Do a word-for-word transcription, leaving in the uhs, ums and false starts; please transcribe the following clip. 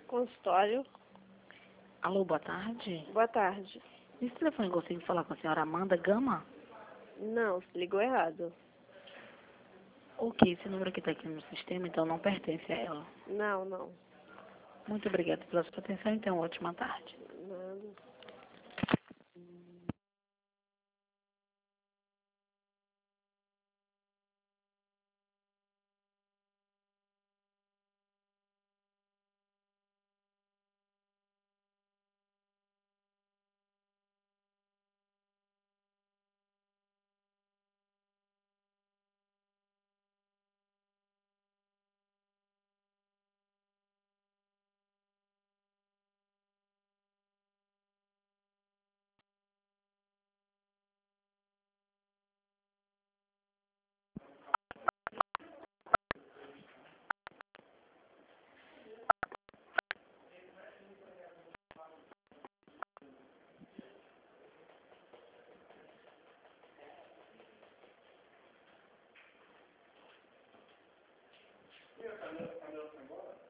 Consultório. Alô, boa tarde. Boa tarde. Esse telefone eu consigo falar com a senhora Amanda Gama? Não, se ligou errado. Ok, esse número que está aqui no sistema, então não pertence a ela. Não, não. Muito obrigada pela sua atenção, então ótima tarde. Nada. E a Camila, Camila foi embora?